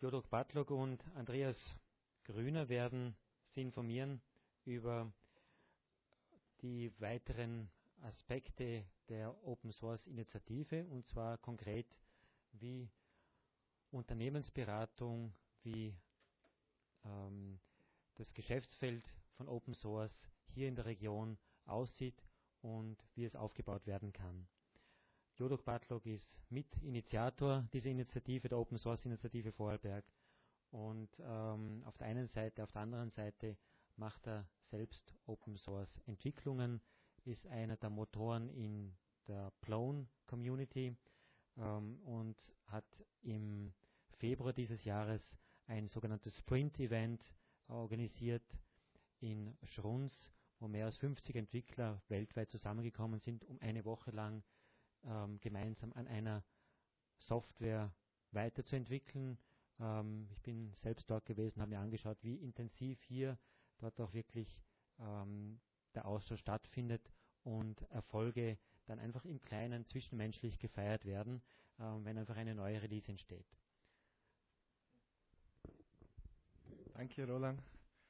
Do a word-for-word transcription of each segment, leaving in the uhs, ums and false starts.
Jodok Bartlog und Andreas Grüner werden Sie informieren über die weiteren Aspekte der Open Source Initiative, und zwar konkret, wie Unternehmensberatung, wie ähm, das Geschäftsfeld von Open Source hier in der Region aussieht und wie es aufgebaut werden kann. Jodok Bartlog ist Mitinitiator dieser Initiative, der Open Source Initiative Vorarlberg, und ähm, auf der einen Seite, auf der anderen Seite macht er selbst Open Source Entwicklungen, ist einer der Motoren in der Plone Community ähm, und hat im Februar dieses Jahres ein sogenanntes Sprint-Event organisiert in Schruns, wo mehr als fünfzig Entwickler weltweit zusammengekommen sind, um eine Woche lang ähm, gemeinsam an einer Software weiterzuentwickeln. Ähm, ich bin selbst dort gewesen, habe mir angeschaut, wie intensiv hier dort auch wirklich ähm, der Austausch stattfindet und Erfolge dann einfach im Kleinen zwischenmenschlich gefeiert werden, ähm, wenn einfach eine neue Release entsteht. Danke, Roland.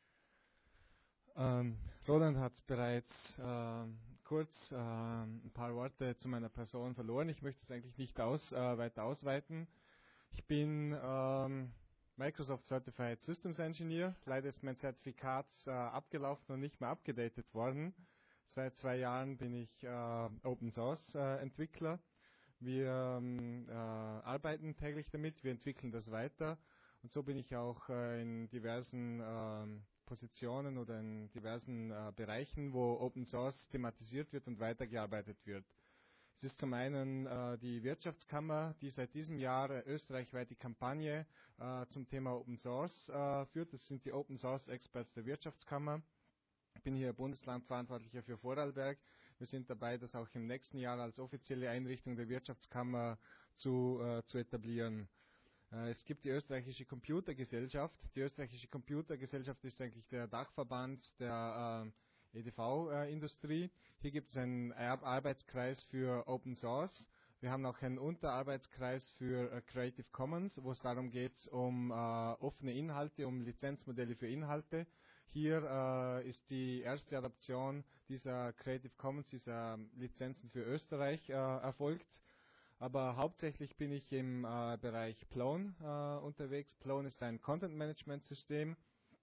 Ähm, Roland hat bereits äh, kurz äh, ein paar Worte zu meiner Person verloren. Ich möchte es eigentlich nicht aus, äh, weiter ausweiten. Ich bin ähm, Microsoft Certified Systems Engineer. Leider ist mein Zertifikat äh, abgelaufen und nicht mehr abgedatet worden. Seit zwei Jahren bin ich äh, Open Source äh, Entwickler. Wir ähm, äh, arbeiten täglich damit, wir entwickeln das weiter, und so bin ich auch äh, in diversen äh, Positionen oder in diversen äh, Bereichen, wo Open Source thematisiert wird und weitergearbeitet wird. Es ist zum einen äh, die Wirtschaftskammer, die seit diesem Jahr äh, österreichweit die Kampagne äh, zum Thema Open Source äh, führt. Das sind die Open Source Experts der Wirtschaftskammer. Ich bin hier Bundeslandverantwortlicher für Vorarlberg. Wir sind dabei, das auch im nächsten Jahr als offizielle Einrichtung der Wirtschaftskammer zu, äh, zu etablieren. Äh, es gibt die Österreichische Computergesellschaft. Die Österreichische Computergesellschaft ist eigentlich der Dachverband der äh, E D V-Industrie. Hier gibt es einen Arbeitskreis für Open Source. Wir haben auch einen Unterarbeitskreis für äh, Creative Commons, wo es darum geht, um äh, offene Inhalte, um Lizenzmodelle für Inhalte. Hier äh, ist die erste Adaption dieser Creative Commons, dieser Lizenzen für Österreich äh, erfolgt. Aber hauptsächlich bin ich im äh, Bereich Plone äh, unterwegs. Plone ist ein Content-Management-System.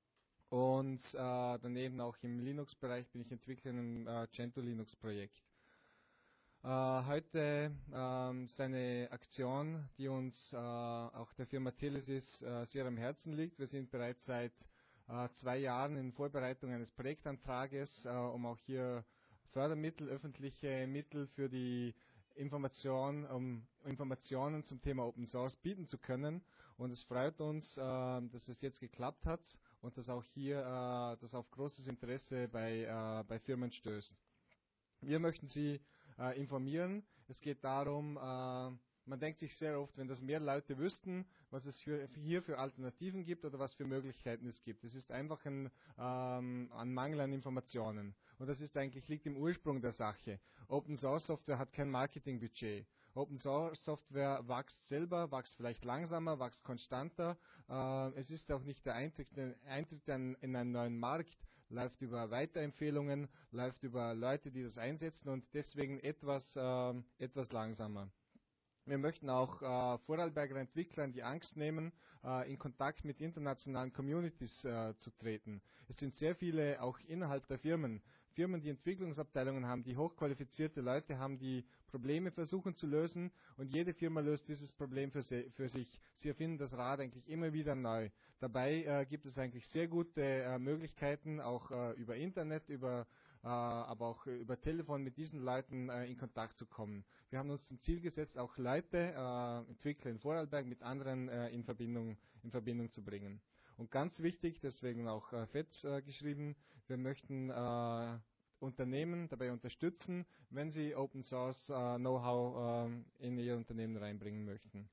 Und äh, daneben auch im Linux-Bereich bin ich Entwickler im äh, Gentoo-Linux-Projekt. Äh, heute ähm, ist eine Aktion, die uns äh, auch der Firma Telesis äh, sehr am Herzen liegt. Wir sind bereits seit äh, zwei Jahren in Vorbereitung eines Projektantrages, äh, um auch hier Fördermittel, öffentliche Mittel für die Information, um Informationen zum Thema Open Source bieten zu können. Und es freut uns, äh, dass es jetzt geklappt hat und dass auch hier äh, das auf großes Interesse bei, äh, bei Firmen stößt. Wir möchten Sie äh, informieren. Es geht darum, äh, man denkt sich sehr oft, wenn das mehr Leute wüssten, was es für, hier für Alternativen gibt oder was für Möglichkeiten es gibt. Es ist einfach ein, ähm, ein Mangel an Informationen. Und das ist eigentlich, liegt im Ursprung der Sache. Open Source Software hat kein Marketingbudget. Open Source Software wächst selber, wächst vielleicht langsamer, wächst konstanter. Äh, es ist auch nicht der Eintritt, der Eintritt in, in einen neuen Markt, läuft über Weiterempfehlungen, läuft über Leute, die das einsetzen, und deswegen etwas, äh, etwas langsamer. Wir möchten auch äh, Vorarlberger Entwicklern die Angst nehmen, äh, in Kontakt mit internationalen Communities äh, zu treten. Es sind sehr viele, auch innerhalb der Firmen, Firmen, die Entwicklungsabteilungen haben, die hochqualifizierte Leute haben, die Probleme versuchen zu lösen, und jede Firma löst dieses Problem für, se für sich. Sie erfinden das Rad eigentlich immer wieder neu. Dabei äh, gibt es eigentlich sehr gute äh, Möglichkeiten, auch äh, über Internet, über, äh, aber auch über Telefon mit diesen Leuten äh, in Kontakt zu kommen. Wir haben uns zum Ziel gesetzt, auch Leute, äh, Entwickler in Vorarlberg mit anderen äh, in, Verbindung, in Verbindung zu bringen. Und ganz wichtig, deswegen auch äh, fett äh, geschrieben, wir möchten äh, Unternehmen dabei unterstützen, wenn sie Open Source äh, Know-how äh, in ihr Unternehmen reinbringen möchten.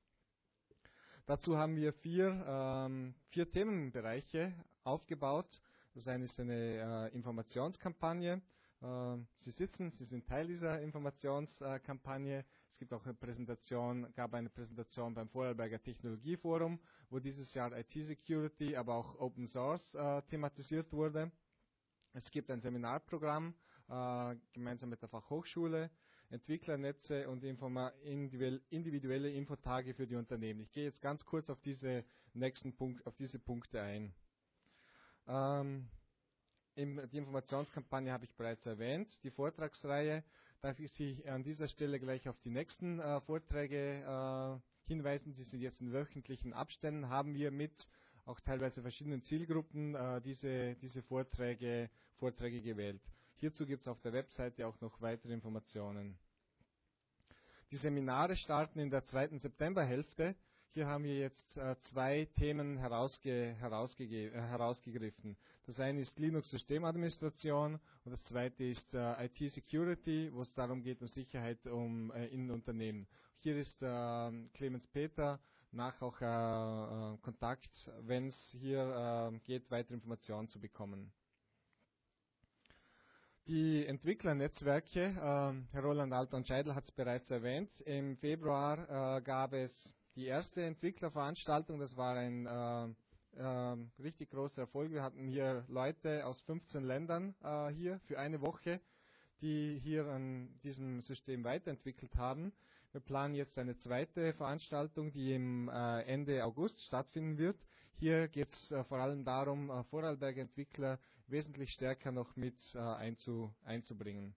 Dazu haben wir vier, ähm, vier Themenbereiche aufgebaut. Das eine ist eine äh, Informationskampagne. Äh, Sie sitzen, Sie sind Teil dieser Informationskampagne. Es gibt auch eine Präsentation, gab eine Präsentation beim Vorarlberger Technologieforum, wo dieses Jahr I T Security, aber auch Open Source äh, thematisiert wurde. Es gibt ein Seminarprogramm äh, gemeinsam mit der Fachhochschule, Entwicklernetze und Informa individuelle Infotage für die Unternehmen. Ich gehe jetzt ganz kurz auf diese nächsten Punkt, auf diese Punkte ein. Ähm, im, die Informationskampagne habe ich bereits erwähnt. Die Vortragsreihe, darf ich Sie an dieser Stelle gleich auf die nächsten äh, Vorträge äh, hinweisen. Die sind jetzt in wöchentlichen Abständen. Haben wir mit auch teilweise verschiedenen Zielgruppen äh, diese, diese Vorträge, Vorträge gewählt. Hierzu gibt es auf der Webseite auch noch weitere Informationen. Die Seminare starten in der zweiten Septemberhälfte. Hier haben wir jetzt äh, zwei Themen herausge herausge äh, herausgegriffen. Das eine ist Linux-Systemadministration und das zweite ist äh, I T Security, wo es darum geht, um Sicherheit um, äh, in Unternehmen. Hier ist äh, Clemens Peter nach auch äh, äh, Kontakt, wenn es hier äh, geht, weitere Informationen zu bekommen. Die Entwicklernetzwerke, äh, Herr Roland Alton-Scheidel hat es bereits erwähnt, im Februar äh, gab es die erste Entwicklerveranstaltung, das war ein äh, äh, richtig großer Erfolg. Wir hatten hier Leute aus fünfzehn Ländern äh, hier für eine Woche, die hier an diesem System weiterentwickelt haben. Wir planen jetzt eine zweite Veranstaltung, die im äh, Ende August stattfinden wird. Hier geht es äh, vor allem darum, äh, Vorarlberger Entwickler wesentlich stärker noch mit äh, einzu, einzubringen.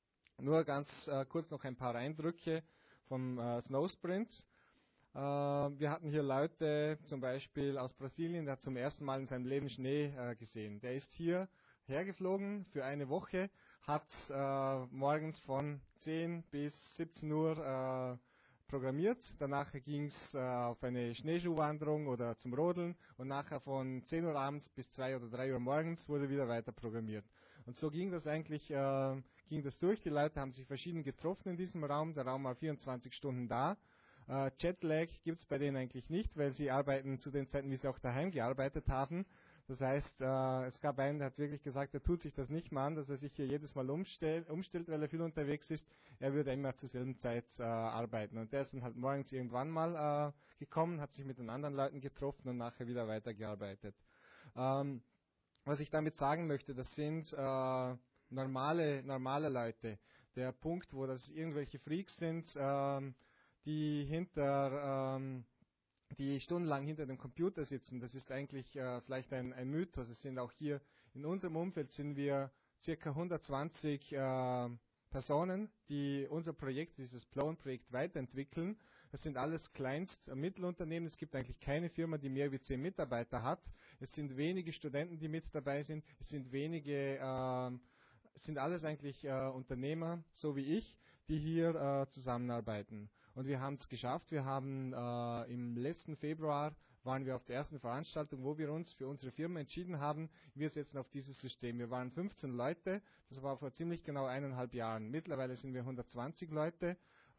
Nur ganz äh, kurz noch ein paar Eindrücke vom äh, Snowsprint. Äh, wir hatten hier Leute, zum Beispiel aus Brasilien, der hat zum ersten Mal in seinem Leben Schnee äh, gesehen. Der ist hier hergeflogen für eine Woche, hat äh, morgens von zehn bis siebzehn Uhr äh, programmiert. Danach ging es äh, auf eine Schneeschuhwanderung oder zum Rodeln und nachher von zehn Uhr abends bis zwei oder drei Uhr morgens wurde wieder weiter programmiert. Und so ging das eigentlich äh, ging das durch. Die Leute haben sich verschieden getroffen in diesem Raum. Der Raum war vierundzwanzig Stunden da. Äh, Jetlag gibt es bei denen eigentlich nicht, weil sie arbeiten zu den Zeiten, wie sie auch daheim gearbeitet haben. Das heißt, äh, es gab einen, der hat wirklich gesagt, er tut sich das nicht mal an, dass er sich hier jedes Mal umstellt, umstellt weil er viel unterwegs ist. Er würde immer zur selben Zeit äh, arbeiten. Und der ist dann halt morgens irgendwann mal äh, gekommen, hat sich mit den anderen Leuten getroffen und nachher wieder weitergearbeitet. Ähm, was ich damit sagen möchte, das sind äh, normale, normale Leute. Der Punkt, wo das irgendwelche Freaks sind, äh, die hinter... Ähm, die stundenlang hinter dem Computer sitzen, das ist eigentlich äh, vielleicht ein, ein Mythos. Es sind auch hier in unserem Umfeld sind wir ca. hundertzwanzig äh, Personen, die unser Projekt, dieses Plone-Projekt weiterentwickeln. Das sind alles Kleinst- und Mittelunternehmen. Es gibt eigentlich keine Firma, die mehr wie zehn Mitarbeiter hat. Es sind wenige Studenten, die mit dabei sind. Es sind wenige, äh, es sind alles eigentlich äh, Unternehmer, so wie ich, die hier äh, zusammenarbeiten. Und wir haben es geschafft. Wir haben äh, im letzten Februar waren wir auf der ersten Veranstaltung, wo wir uns für unsere Firma entschieden haben, wir setzen auf dieses System. Wir waren fünfzehn Leute, das war vor ziemlich genau eineinhalb Jahren. Mittlerweile sind wir hundertzwanzig Leute.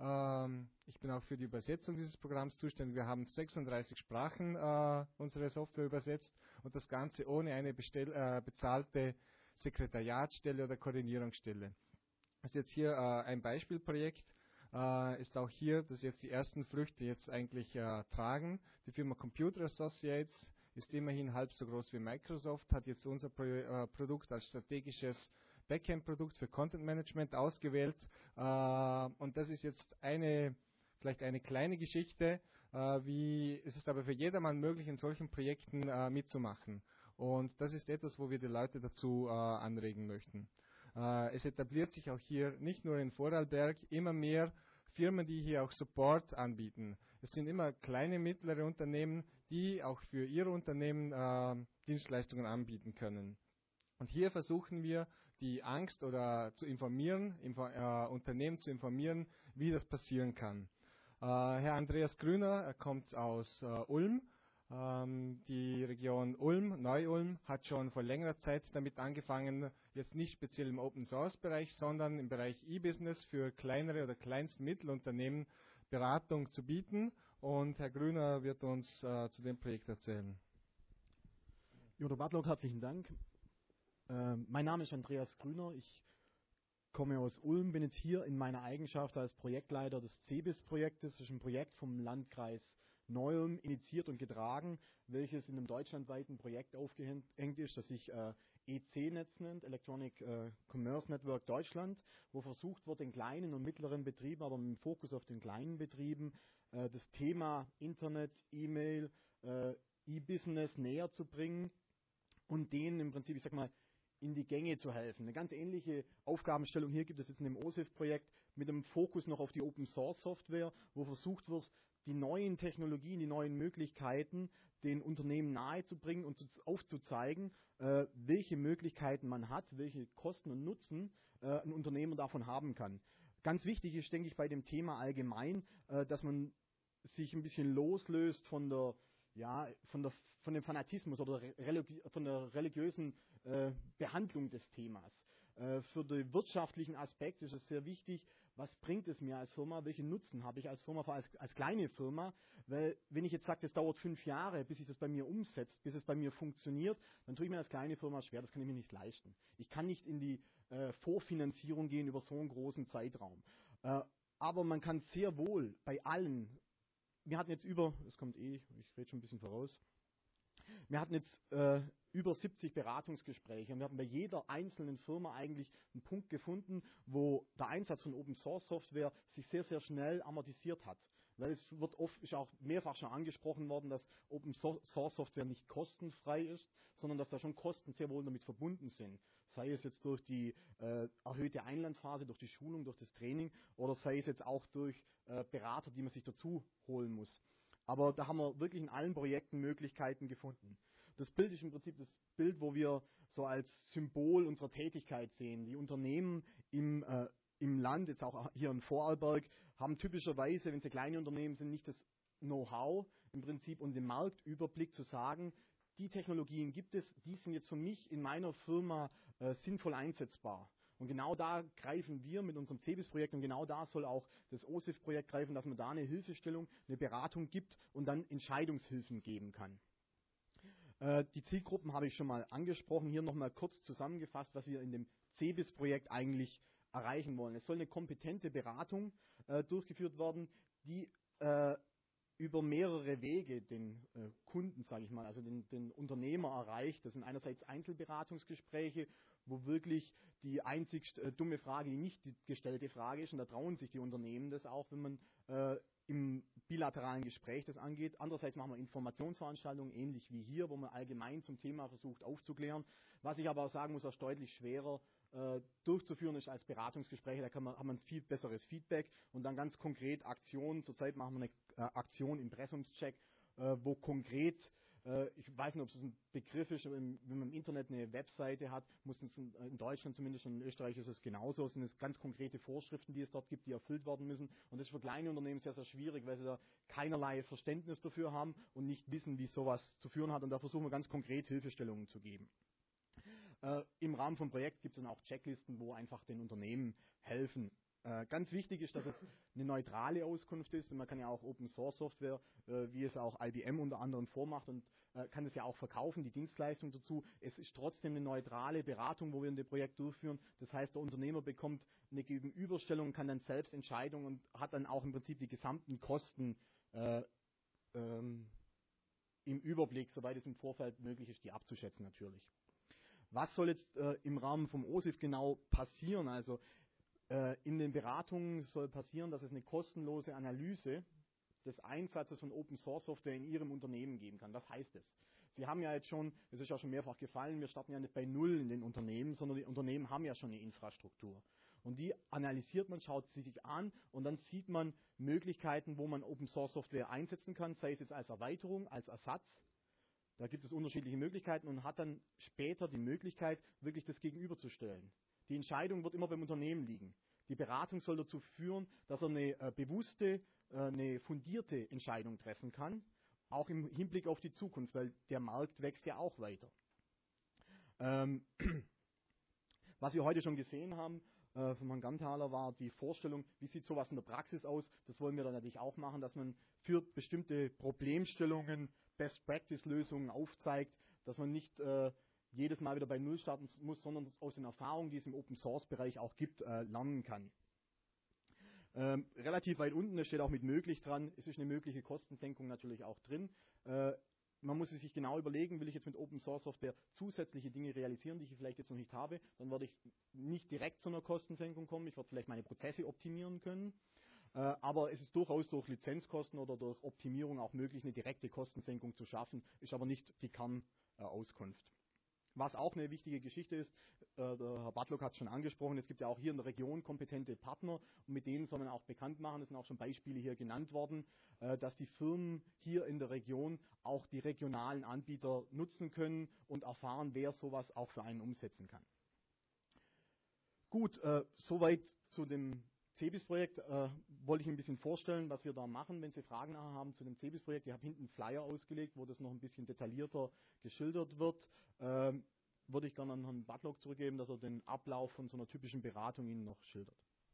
Ähm, ich bin auch für die Übersetzung dieses Programms zuständig. Wir haben sechsunddreißig Sprachen äh, unsere Software übersetzt und das Ganze ohne eine bestell, äh, bezahlte Sekretariatsstelle oder Koordinierungsstelle. Das ist jetzt hier äh, ein Beispielprojekt. Uh, ist auch hier, dass jetzt die ersten Früchte jetzt eigentlich uh, tragen. Die Firma Computer Associates ist immerhin halb so groß wie Microsoft, hat jetzt unser Pro uh, Produkt als strategisches Backend-Produkt für Content Management ausgewählt. Uh, und das ist jetzt eine, vielleicht eine kleine Geschichte, uh, wie es ist aber für jedermann möglich, in solchen Projekten uh, mitzumachen. Und das ist etwas, wo wir die Leute dazu uh, anregen möchten. Es etabliert sich auch hier nicht nur in Vorarlberg immer mehr Firmen, die hier auch Support anbieten. Es sind immer kleine, mittlere Unternehmen, die auch für ihre Unternehmen äh, Dienstleistungen anbieten können. Und hier versuchen wir, die Angst oder zu informieren, info, äh, Unternehmen zu informieren, wie das passieren kann. Äh, Herr Andreas Grüner, er kommt aus äh, Ulm. Die Region Ulm, Neu-Ulm, hat schon vor längerer Zeit damit angefangen, jetzt nicht speziell im Open-Source-Bereich, sondern im Bereich E-Business für kleinere oder Kleinst-Mittelunternehmen Beratung zu bieten. Und Herr Grüner wird uns äh, zu dem Projekt erzählen. Jodo Bartlock, herzlichen Dank. Äh, mein Name ist Andreas Grüner. Ich komme aus Ulm, bin jetzt hier in meiner Eigenschaft als Projektleiter des C E B I S-Projektes. Das ist ein Projekt vom Landkreis Neu-Ulm initiiert und getragen, welches in einem deutschlandweiten Projekt aufgehängt ist, das sich äh, E C-Netz nennt, Electronic äh, Commerce Network Deutschland, wo versucht wird, den kleinen und mittleren Betrieben, aber mit dem Fokus auf den kleinen Betrieben, äh, das Thema Internet, E-Mail, äh, E-Business näher zu bringen und denen im Prinzip, ich sag mal, in die Gänge zu helfen. Eine ganz ähnliche Aufgabenstellung hier gibt es jetzt in dem O S I F-Projekt mit einem Fokus noch auf die Open-Source-Software, wo versucht wird, die neuen Technologien, die neuen Möglichkeiten den Unternehmen nahezubringen und aufzuzeigen, äh, welche Möglichkeiten man hat, welche Kosten und Nutzen äh, ein Unternehmer davon haben kann. Ganz wichtig ist, denke ich, bei dem Thema allgemein, äh, dass man sich ein bisschen loslöst von der ja, von, der, von dem Fanatismus oder religi von der religiösen äh, Behandlung des Themas. Äh, für den wirtschaftlichen Aspekt ist es sehr wichtig, was bringt es mir als Firma, welchen Nutzen habe ich als Firma, vor allem als, als kleine Firma, weil wenn ich jetzt sage, das dauert fünf Jahre, bis sich das bei mir umsetzt, bis es bei mir funktioniert, dann tue ich mir als kleine Firma schwer, das kann ich mir nicht leisten. Ich kann nicht in die äh, Vorfinanzierung gehen über so einen großen Zeitraum. Äh, aber man kann sehr wohl bei allen, wir hatten jetzt über, es kommt eh, ich rede schon ein bisschen voraus, wir hatten jetzt äh, über siebzig Beratungsgespräche und wir haben bei jeder einzelnen Firma eigentlich einen Punkt gefunden, wo der Einsatz von Open Source Software sich sehr, sehr schnell amortisiert hat. Weil es wird oft, ist auch mehrfach schon angesprochen worden, dass Open Source Software nicht kostenfrei ist, sondern dass da schon Kosten sehr wohl damit verbunden sind. Sei es jetzt durch die äh, erhöhte Einlandphase, durch die Schulung, durch das Training oder sei es jetzt auch durch äh, Berater, die man sich dazu holen muss. Aber da haben wir wirklich in allen Projekten Möglichkeiten gefunden. Das Bild ist im Prinzip das Bild, wo wir so als Symbol unserer Tätigkeit sehen. Die Unternehmen im, äh, im Land, jetzt auch hier in Vorarlberg, haben typischerweise, wenn sie kleine Unternehmen sind, nicht das Know-how im Prinzip und den Marktüberblick zu sagen, die Technologien gibt es, die sind jetzt für mich in meiner Firma äh, sinnvoll einsetzbar. Und genau da greifen wir mit unserem C E B I S-Projekt und genau da soll auch das O S I F-Projekt greifen, dass man da eine Hilfestellung, eine Beratung gibt und dann Entscheidungshilfen geben kann. Äh, die Zielgruppen habe ich schon mal angesprochen. Hier nochmal kurz zusammengefasst, was wir in dem C E B I S-Projekt eigentlich erreichen wollen. Es soll eine kompetente Beratung äh, durchgeführt werden, die äh, über mehrere Wege den äh, Kunden, sage ich mal, also den, den Unternehmer erreicht. Das sind einerseits Einzelberatungsgespräche, wo wirklich die einzig äh, dumme Frage, die nicht die gestellte Frage ist, und da trauen sich die Unternehmen das auch, wenn man äh, im bilateralen Gespräch das angeht. Andererseits machen wir Informationsveranstaltungen, ähnlich wie hier, wo man allgemein zum Thema versucht aufzuklären. Was ich aber auch sagen muss, ist deutlich schwerer äh, durchzuführen ist als Beratungsgespräche. Da kann man, hat man viel besseres Feedback und dann ganz konkret Aktionen. Zurzeit machen wir eine äh, Aktion, Impressumscheck, äh, wo konkret, äh, ich weiß nicht, ob es ein Begriff ist, wenn man im Internet eine Webseite hat, muss es in, in Deutschland zumindest und in Österreich ist es genauso. Es sind ganz konkrete Vorschriften, die es dort gibt, die erfüllt werden müssen. Und das ist für kleine Unternehmen sehr, sehr schwierig, weil sie da keinerlei Verständnis dafür haben und nicht wissen, wie sowas zu führen hat. Und da versuchen wir ganz konkret Hilfestellungen zu geben. Äh, Im Rahmen vom Projekt gibt es dann auch Checklisten, wo einfach den Unternehmen helfen. Äh, ganz wichtig ist, dass es eine neutrale Auskunft ist. Und man kann ja auch Open Source Software, äh, wie es auch I B M unter anderem vormacht, und äh, kann es ja auch verkaufen, die Dienstleistung dazu. Es ist trotzdem eine neutrale Beratung, wo wir in dem Projekt durchführen. Das heißt, der Unternehmer bekommt eine Gegenüberstellung, kann dann selbst Entscheidungen und hat dann auch im Prinzip die gesamten Kosten äh, ähm, im Überblick, soweit es im Vorfeld möglich ist, die abzuschätzen natürlich. Was soll jetzt äh, im Rahmen vom O S I F genau passieren? Also äh, in den Beratungen soll passieren, dass es eine kostenlose Analyse des Einsatzes von Open Source Software in Ihrem Unternehmen geben kann. Was heißt das? Sie haben ja jetzt schon, es ist ja schon mehrfach gefallen, wir starten ja nicht bei Null in den Unternehmen, sondern die Unternehmen haben ja schon eine Infrastruktur. Und die analysiert man, schaut sie sich an und dann sieht man Möglichkeiten, wo man Open Source Software einsetzen kann, sei es jetzt als Erweiterung, als Ersatz. Da gibt es unterschiedliche Möglichkeiten und hat dann später die Möglichkeit, wirklich das gegenüberzustellen. Die Entscheidung wird immer beim Unternehmen liegen. Die Beratung soll dazu führen, dass er eine äh, bewusste, äh, eine fundierte Entscheidung treffen kann, auch im Hinblick auf die Zukunft, weil der Markt wächst ja auch weiter. Ähm, was wir heute schon gesehen haben, äh, von Herrn Ganthaler, war die Vorstellung, wie sieht sowas in der Praxis aus. Das wollen wir dann natürlich auch machen, dass man für bestimmte Problemstellungen Best-Practice-Lösungen aufzeigt, dass man nicht äh, jedes Mal wieder bei Null starten muss, sondern aus den Erfahrungen, die es im Open-Source-Bereich auch gibt, äh, lernen kann. Ähm, relativ weit unten, das steht auch mit möglich dran, es ist eine mögliche Kostensenkung natürlich auch drin. Äh, man muss sich genau überlegen, will ich jetzt mit Open-Source-Software zusätzliche Dinge realisieren, die ich vielleicht jetzt noch nicht habe, dann werde ich nicht direkt zu einer Kostensenkung kommen, ich werde vielleicht meine Prozesse optimieren können. Äh, aber es ist durchaus durch Lizenzkosten oder durch Optimierung auch möglich, eine direkte Kostensenkung zu schaffen, ist aber nicht die Kernauskunft. Was auch eine wichtige Geschichte ist, äh, der Herr Bartlock hat es schon angesprochen, es gibt ja auch hier in der Region kompetente Partner und mit denen soll man auch bekannt machen, es sind auch schon Beispiele hier genannt worden, äh, dass die Firmen hier in der Region auch die regionalen Anbieter nutzen können und erfahren, wer sowas auch für einen umsetzen kann. Gut, äh, soweit zu dem C E B I S-Projekt äh, wollte ich ein bisschen vorstellen, was wir da machen. Wenn Sie Fragen nachher haben zu dem C E B I S-Projekt, ich habe hinten einen Flyer ausgelegt, wo das noch ein bisschen detaillierter geschildert wird. Ähm, würde ich gerne an Herrn Bartlock zurückgeben, dass er den Ablauf von so einer typischen Beratung Ihnen noch schildert.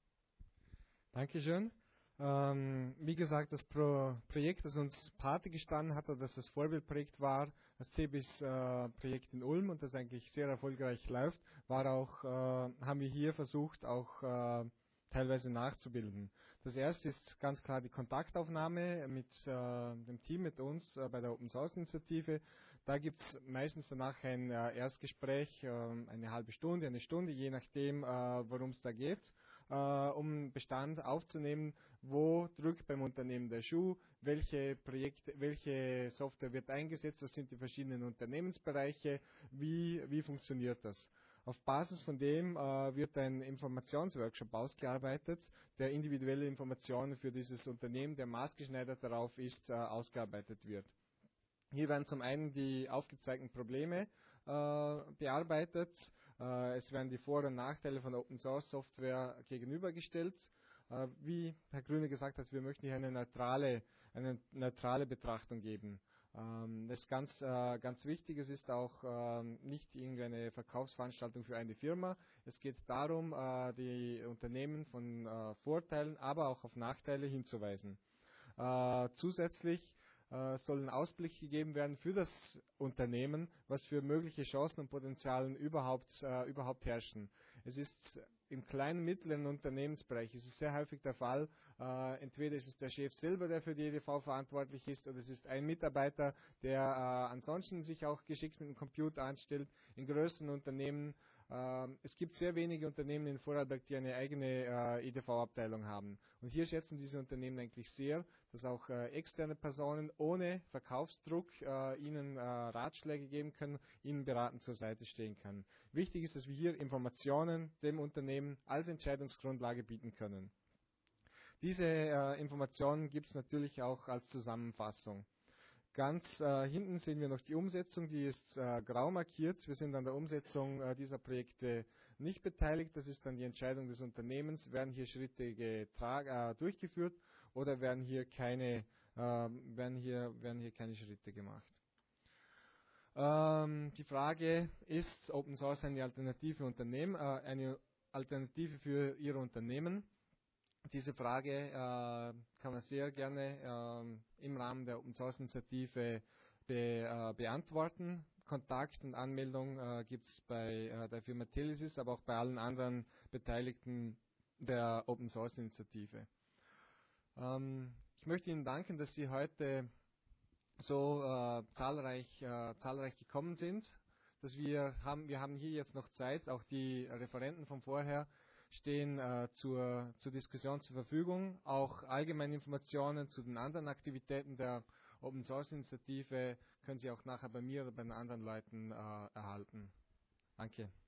Dankeschön. Ähm, wie gesagt, das Pro Projekt, das uns Pate gestanden hat, oder das das Vorbildprojekt war, das C E B I S-Projekt in Ulm und das eigentlich sehr erfolgreich läuft, war auch, äh, haben wir hier versucht, auch äh, teilweise nachzubilden. Das erste ist ganz klar die Kontaktaufnahme mit äh, dem Team, mit uns äh, bei der Open Source Initiative. Da gibt es meistens danach ein äh, Erstgespräch, äh, eine halbe Stunde, eine Stunde, je nachdem, äh, worum es da geht, äh, um Bestand aufzunehmen, wo drückt beim Unternehmen der Schuh, welche Projekte, welche Software wird eingesetzt, was sind die verschiedenen Unternehmensbereiche, wie, wie funktioniert das. Auf Basis von dem äh, wird ein Informationsworkshop ausgearbeitet, der individuelle Informationen für dieses Unternehmen, der maßgeschneidert darauf ist, äh, ausgearbeitet wird. Hier werden zum einen die aufgezeigten Probleme äh, bearbeitet, äh, es werden die Vor- und Nachteile von Open Source Software gegenübergestellt. Äh, wie Herr Grüne gesagt hat, wir möchten hier eine neutrale, eine neutrale Betrachtung geben. Das ist ganz, äh, ganz wichtig. Es ist auch äh, nicht irgendeine Verkaufsveranstaltung für eine Firma. Es geht darum, äh, die Unternehmen von äh, Vorteilen, aber auch auf Nachteile hinzuweisen. Äh, zusätzlich äh, sollen Ausblick gegeben werden für das Unternehmen, was für mögliche Chancen und Potenzialen überhaupt, äh, überhaupt herrschen. Es ist im kleinen, mittleren Unternehmensbereich ist es sehr häufig der Fall, äh, entweder ist es der Chef selber, der für die E D V verantwortlich ist, oder es ist ein Mitarbeiter, der äh, ansonsten sich auch geschickt mit dem Computer anstellt. In größeren Unternehmen, äh, es gibt sehr wenige Unternehmen in Vorarlberg, die eine eigene äh, E D V-Abteilung haben. Und hier schätzen diese Unternehmen eigentlich sehr, dass auch äh, externe Personen ohne Verkaufsdruck äh, ihnen äh, Ratschläge geben können, ihnen beratend zur Seite stehen können. Wichtig ist, dass wir hier Informationen dem Unternehmen als Entscheidungsgrundlage bieten können. Diese äh, Informationen gibt es natürlich auch als Zusammenfassung. Ganz äh, hinten sehen wir noch die Umsetzung, die ist äh, grau markiert. Wir sind an der Umsetzung äh, dieser Projekte nicht beteiligt. Das ist dann die Entscheidung des Unternehmens. Werden hier Schritte äh, durchgeführt oder werden hier keine, äh, werden hier, werden hier keine Schritte gemacht? Ähm, die Frage ist, Open Source eine Alternative, Unternehmen, äh, eine Alternative für Ihre Unternehmen? Diese Frage äh, kann man sehr gerne äh, im Rahmen der Open Source Initiative be, äh, beantworten. Kontakt und Anmeldung äh, gibt es bei äh, der Firma Telesis, aber auch bei allen anderen Beteiligten der Open Source Initiative. Ähm, ich möchte Ihnen danken, dass Sie heute so äh, zahlreich, äh, zahlreich gekommen sind. Dass wir haben, wir haben hier jetzt noch Zeit, auch die Referenten von vorher stehen äh, zur, zur Diskussion zur Verfügung. Auch allgemeine Informationen zu den anderen Aktivitäten der Open Source Initiative können Sie auch nachher bei mir oder bei den anderen Leuten äh, erhalten. Danke.